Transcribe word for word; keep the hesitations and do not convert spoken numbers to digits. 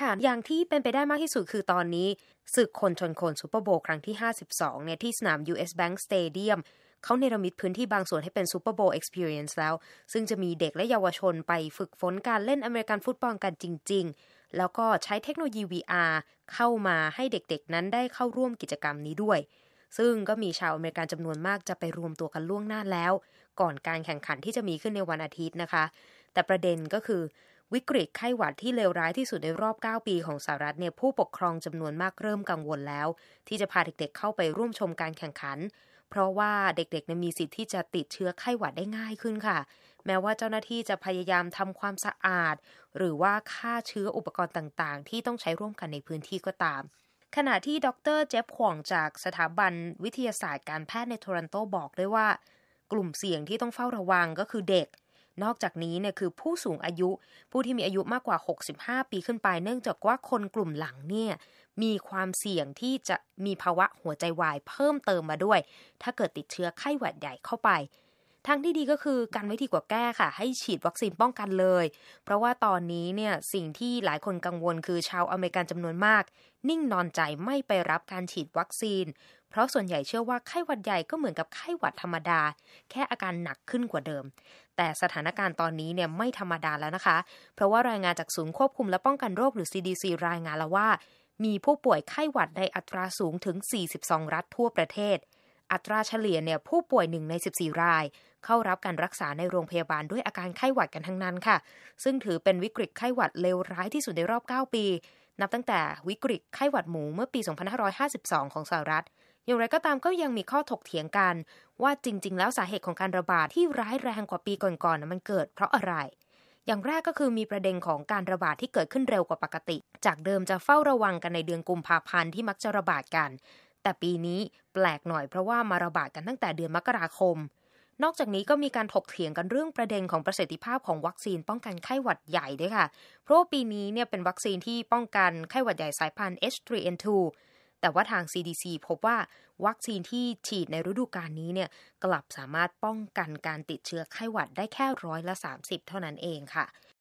ค่ะอย่างที่เป็นไปได้มากที่สุดคือตอนนี้ศึกคนชนคนซุปเปอร์โบว์ครั้งที่ห้าสิบสองเนี่ยที่สนาม ยู เอส Bank Stadium เขาเนรมิตพื้นที่บางส่วนให้เป็น Super Bowl Experience แล้วซึ่งจะมีเด็กและเยาวชนไปฝึกฝนการเล่นอเมริกันฟุตบอลกันจริงๆแล้วก็ใช้เทคโนโลยี วี อาร์ เข้ามาให้เด็กๆนั้นได้เข้าร่วมกิจกรรมนี้ด้วยซึ่งก็มีชาวอเมริกันจำนวนมากจะไปรวมตัวกันล่วงหน้าแล้วก่อนการแข่งขันที่จะมีขึ้นในวันอาทิตย์นะคะแต่ประเด็นก็คือวิกฤตไข้หวัดที่เลวร้ายที่สุดในรอบเก้าปีของสหรัฐเนี่ยผู้ปกครองจำนวนมากเริ่มกังวลแล้วที่จะพาเด็กๆเข้าไปร่วมชมการแข่งขันเพราะว่าเด็กๆมีสิทธิ์ที่จะติดเชื้อไข้หวัดได้ง่ายขึ้นค่ะแม้ว่าเจ้าหน้าที่จะพยายามทำความสะอาดหรือว่าฆ่าเชื้ออุปกรณ์ต่างๆที่ต้องใช้ร่วมกันในพื้นที่ก็ตามขณะที่ดรเจฟขวองจากสถาบันวิทยาศาสตร์การแพทย์ในโทรอนโตบอกด้วยว่ากลุ่มเสี่ยงที่ต้องเฝ้าระวังก็คือเด็กนอกจากนี้เนี่ยคือผู้สูงอายุผู้ที่มีอายุมากกว่าหกสิบห้าปีขึ้นไปเนื่องจากว่าคนกลุ่มหลังเนี่ยมีความเสี่ยงที่จะมีภาวะหัวใจวายเพิ่มเติมมาด้วยถ้าเกิดติดเชื้อไข้หวัดใหญ่เข้าไปทางที่ดีก็คือกันไว้ดีกว่าแก้ค่ะให้ฉีดวัคซีนป้องกันเลยเพราะว่าตอนนี้เนี่ยสิ่งที่หลายคนกังวลคือชาวอเมริกันจำนวนมากนิ่งนอนใจไม่ไปรับการฉีดวัคซีนเพราะส่วนใหญ่เชื่อว่าไข้หวัดใหญ่ก็เหมือนกับไข้หวัดธรรมดาแค่อาการหนักขึ้นกว่าเดิมแต่สถานการณ์ตอนนี้เนี่ยไม่ธรรมดาแล้วนะคะเพราะว่ารายงานจากศูนย์ควบคุมและป้องกันโรคหรือ ซี ดี ซี รายงานแล้วว่ามีผู้ป่วยไข้หวัดในอัตราสูงถึงสี่สิบสองรัฐทั่วประเทศอัตราเฉลี่ยเนี่ยผู้ป่วยหนึ่งในสิบสี่รายเข้ารับการรักษาในโรงพยาบาลด้วยอาการไข้หวัดกันทั้งนั้นค่ะซึ่งถือเป็นวิกฤตไข้หวัดเลวร้ายที่สุดในรอบเก้าปีนับตั้งแต่วิกฤตไข้หวัดหมูเมื่อปีสองพันห้าร้อยห้าสิบสองของสหรัฐอย่างไรก็ตามก็ยังมีข้อถกเถียงกันว่าจริงๆแล้วสาเหตุของการระบาดที่ร้ายแรงกว่าปีก่อนๆมันเกิดเพราะอะไรอย่างแรกก็คือมีประเด็นของการระบาดที่เกิดขึ้นเร็วกว่าปกติจากเดิมจะเฝ้าระวังกันในเดือนกุมภาพันธ์ที่มักจะระบาดกันแต่ปีนี้แปลกหน่อยเพราะว่ามาระบาดกันตั้งแต่เดือนมกราคมนอกจากนี้ก็มีการถกเถียงกันเรื่องประเด็นของประสิทธิภาพของวัคซีนป้องกันไข้หวัดใหญ่ด้วยค่ะเพราะว่าปีนี้เนี่ยเป็นวัคซีนที่ป้องกันไข้หวัดใหญ่สายพันธุ์ เอช ทรี เอ็น ทู แต่ว่าทาง ซี ดี ซี พบว่าวัคซีนที่ฉีดในฤดูกาลนี้เนี่ยกลับสามารถป้องกันการติดเชื้อไข้หวัดได้แค่ร้อยละสามสิบเท่านั้นเองค่ะ